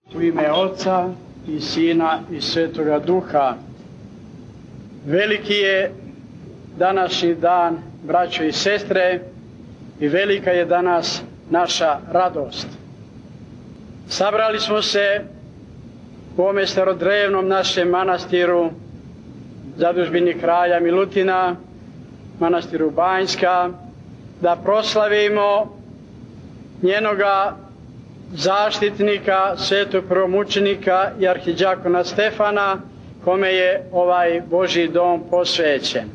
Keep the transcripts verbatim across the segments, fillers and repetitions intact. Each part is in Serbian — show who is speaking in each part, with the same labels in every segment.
Speaker 1: U ime Oca i Sina i Svetoga Duha. Veliki je današnji dan, braćo i sestre, i velika je danas naša radost. Sabrali smo se u ovome starodrevnom našem manastiru, zadužbini kralja Milutina, manastiru Banjska, da proslavimo njenoga zaštitnika, svetog prvomučenika i arhidjakona Stefana, kome je ovaj Božji dom posvećen.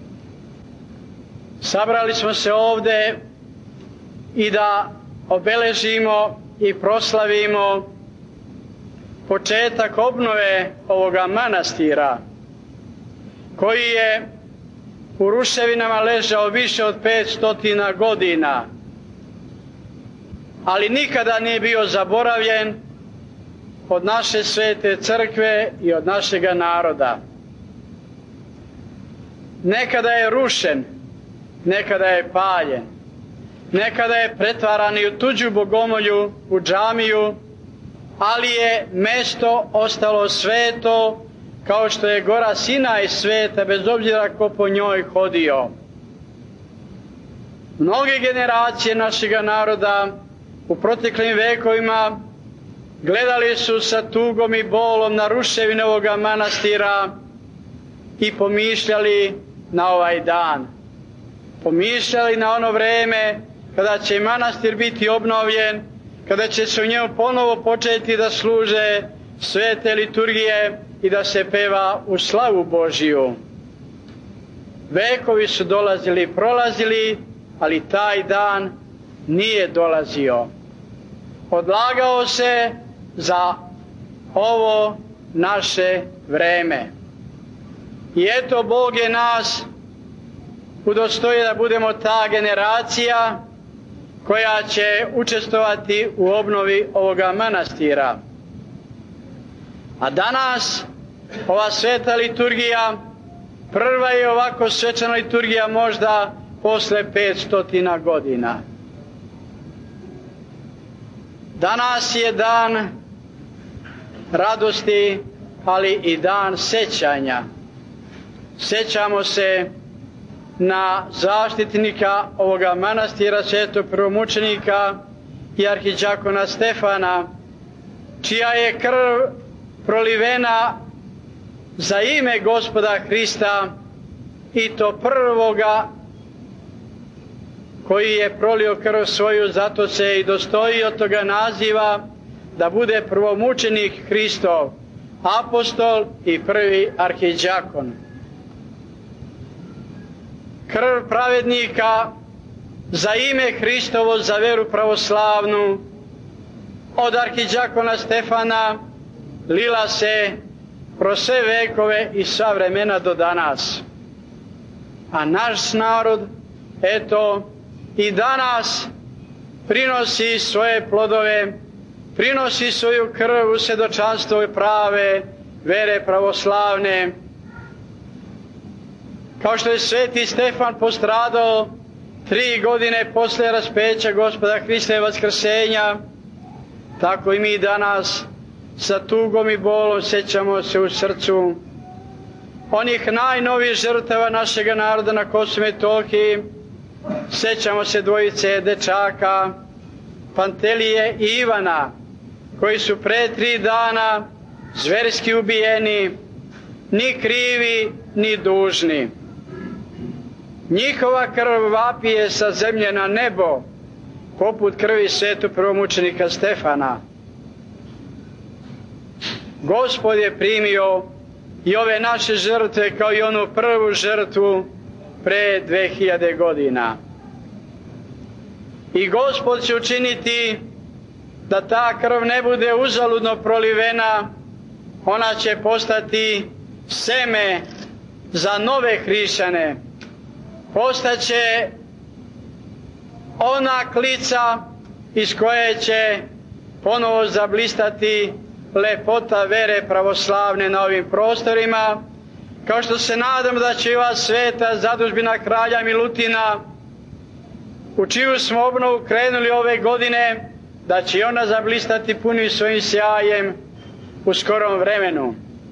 Speaker 1: Sabrali smo se ovde i da obeležimo i proslavimo početak obnove ovoga manastira, koji je u ruševinama ležao više od petsto godina, ali nikada nije bio zaboravljen od naše svete crkve i od našega naroda. Nekada je rušen, nekada je paljen, nekada je pretvaran i u tuđu bogomolju, u džamiju, ali je mesto ostalo sveto, kao što je gora Sinaj sveta, bez obzira ko po njoj hodio. Mnoge generacije našega naroda u proteklim vekovima gledali su sa tugom i bolom na ruševine ovoga manastira i pomišljali na ovaj dan. Pomišljali na ono vreme kada će manastir biti obnovljen, kada će se u njemu ponovo početi da služe svete liturgije i da se peva u slavu Božiju. Vekovi su dolazili i prolazili, ali taj dan nije dolazio. Odlagao se za ovo naše vreme. I eto, Bog je nas udostojio da budemo ta generacija koja će učestvovati u obnovi ovoga manastira. A danas ova sveta liturgija, prva je ovako svečana liturgija možda posle petsto godina. Danas je dan radosti, ali i dan sećanja. Sećamo se na zaštitnika ovoga manastira, svetog prvomučenika i arhidjakona Stefana, čija je krv prolivena za ime Gospoda Hrista, i to prvoga koji je prolio krv svoju, zato se i dostojio toga naziva da bude prvomučenik Hristov, apostol i prvi arhidjakon. Krv pravednika za ime Hristovo, za veru pravoslavnu, od arhidjakona Stefana lila se kroz sve vekove i sva vremena do danas. A naš narod, eto, i danas prinosi svoje plodove, prinosi svoju krv u svjedočanstvo prave vere pravoslavne. Kao što je sveti Stefan postradao tri godine posle raspeća Gospoda Hrista i vaskrsenja, tako i mi danas sa tugom i bolom sećamo se u srcu onih najnovijih žrtava našega naroda na Kosovu i Metohiji. Sećamo se dvojice dečaka, Pantelije i Ivana, koji su pre tri dana zverski ubijeni, ni krivi ni dužni. Njihova krv vapije sa zemlje na nebo, poput krvi svetog prvomučenika Stefana. Gospod je primio i ove naše žrtve kao i onu prvu žrtvu pre dve hiljade godina. I Gospod će učiniti da ta krv ne bude uzaludno prolivena, ona će postati seme za nove hrišćane. Postaće ona klica iz koje će ponovo zablistati lepota vere pravoslavne na ovim prostorima, kao što se nadam da će ova sveta zadužbina kralja Milutina, u čiju smo obnovu krenuli ove godine, da će ona zablistati punim svojim sjajem u skorom vremenu.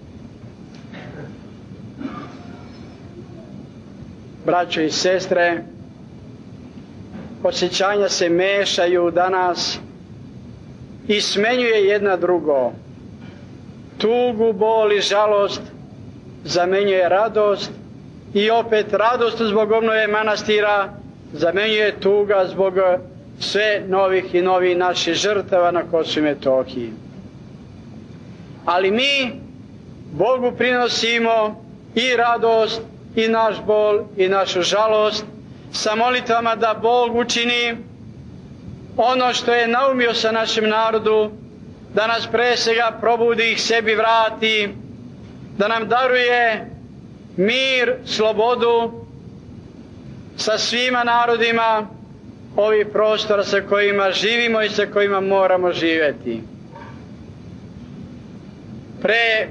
Speaker 1: Braćo i sestre, osjećanja se mešaju danas i smenjuje jedna drugo. Tugu, bol i žalost zamenjuje radost i opet radost zbog obnove manastira zamenjuje tuga zbog sve novih i novih naših žrtava na Kosovu i Metohiji. Ali mi Bogu prinosimo i radost i naš bol i našu žalost sa molitvama da Bog učini ono što je naumio sa našim narodu, da nas pre svega probudi, ih sebi vrati, da nam daruje mir, slobodu sa svima narodima ovih prostora sa kojima živimo i sa kojima moramo živjeti. Pre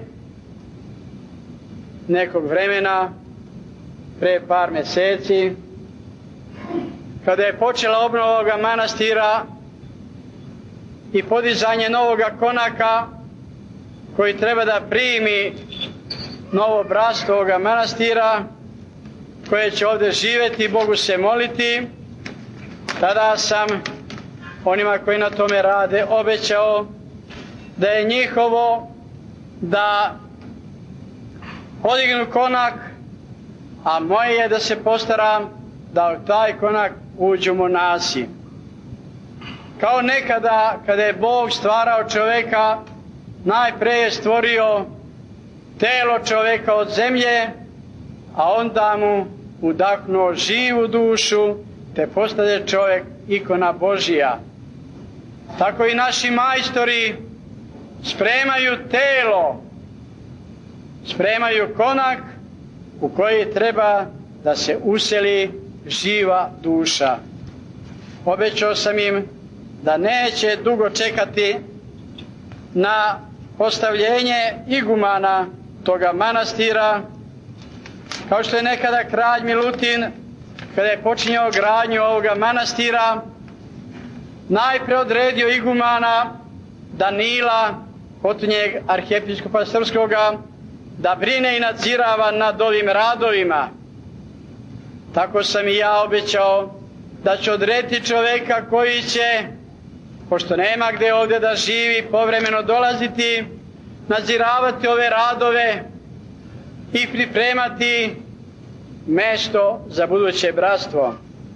Speaker 1: nekog vremena, pre par mjeseci, kada je počela obnova ovoga manastira i podizanje novoga konaka koji treba da primi novo bratstvo ovoga manastira koje će ovdje živjeti i Bogu se moliti, tada sam onima koji na tome rade obećao da je njihovo da podignu konak, a moje je da se postaram da u taj konak uđu monasi. Kao nekada kada je Bog stvarao čovjeka, najpre je stvorio telo čovjeka od zemlje, a onda mu udahnuo živu dušu, te postade čovjek ikona Božija. Tako i naši majstori spremaju telo, spremaju konak u koji treba da se useli živa duša. Obećao sam im da neće dugo čekati na postavljenje igumana toga manastira, kao što je nekada kralj Milutin, kada je počinjao gradnju ovoga manastira, najpre odredio igumana Danila, potonjeg arhijepiskopa srpskoga, da brine i nadzirava nad ovim radovima. Tako sam i ja obećao da će odrediti čovjeka koji će, pošto nema gdje ovdje da živi, povremeno dolaziti, nadziravati ove radove i pripremati mjesto za buduće bratstvo.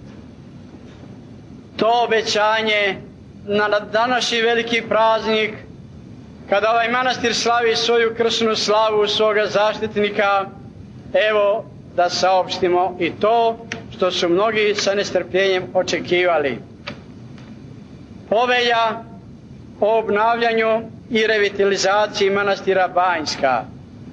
Speaker 1: To obećanje na današnji veliki praznik, kada ovaj manastir slavi svoju krsnu slavu svoga zaštitnika, evo da saopštimo i to što su mnogi sa nestrpljenjem očekivali. Povelja o obnavljanju i revitalizaciji manastira Banjska.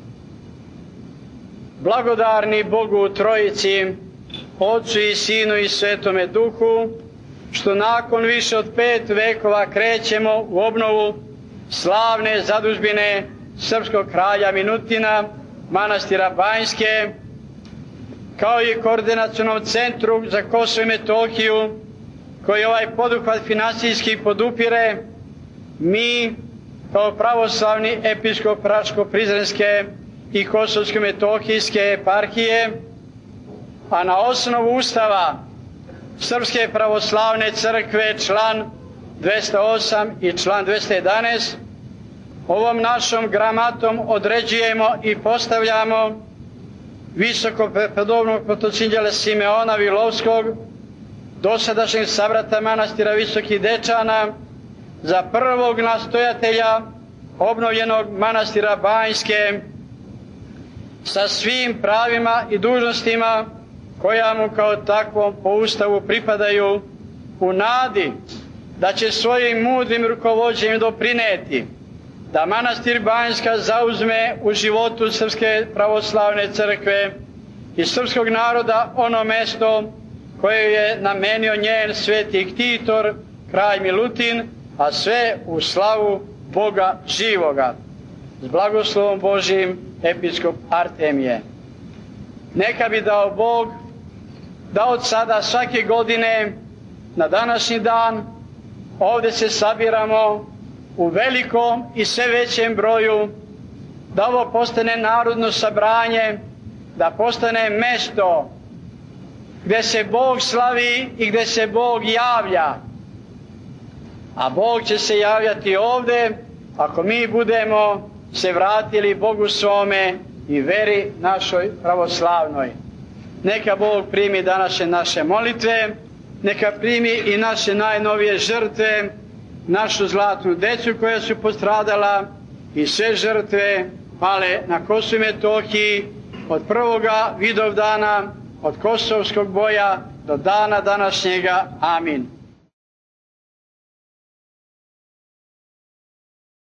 Speaker 1: Blagodarni Bogu u Trojici, Otcu i Sinu i Svetome Duhu, što nakon više od pet vekova krećemo u obnovu slavne zadužbine srpskog kralja Milutina, manastira Banjske, kao i koordinacionom centru za Kosovo i Metohiju, koji ovaj poduhvat finansijski podupire, mi kao pravoslavni episkop Raško-Prizrenske i Kosovsko-Metohijske eparhije, a na osnovu Ustava Srpske pravoslavne crkve član dvesta osam i član dvesta jedanaest, ovom našom gramatom određujemo i postavljamo visoko prepodobnog protocinđela Simeona Vilovskog, dosadašnjeg sabrata manastira Visokih Dečana, za prvog nastojatelja obnovljenog manastira Banjske, sa svim pravima i dužnostima koja mu kao takvom po Ustavu pripadaju, u nadi da će svojim mudrim rukovođenjem doprineti da manastir Banjska zauzme u životu Srpske pravoslavne crkve i srpskog naroda ono mesto koje je namenio njen sveti ktitor, kralj Milutin, a sve u slavu Boga živoga. S blagoslovom Božijim, episkop Artemije. Neka bi dao Bog da od sada svake godine na današnji dan ovdje se sabiramo u velikom i sve većem broju, da ovo postane narodno sabranje, da postane mjesto gdje se Bog slavi i gdje se Bog javlja. A Bog će se javljati ovdje ako mi budemo se vratili Bogu svome i veri našoj pravoslavnoj. Neka Bog primi današnje naše molitve, neka primi i naše najnovije žrtve, našu zlatnu decu koja su postradala i sve žrtve pale na Kosovu i Metohiji od prvoga Vidovdana, od kosovskog boja do dana današnjega. Amin.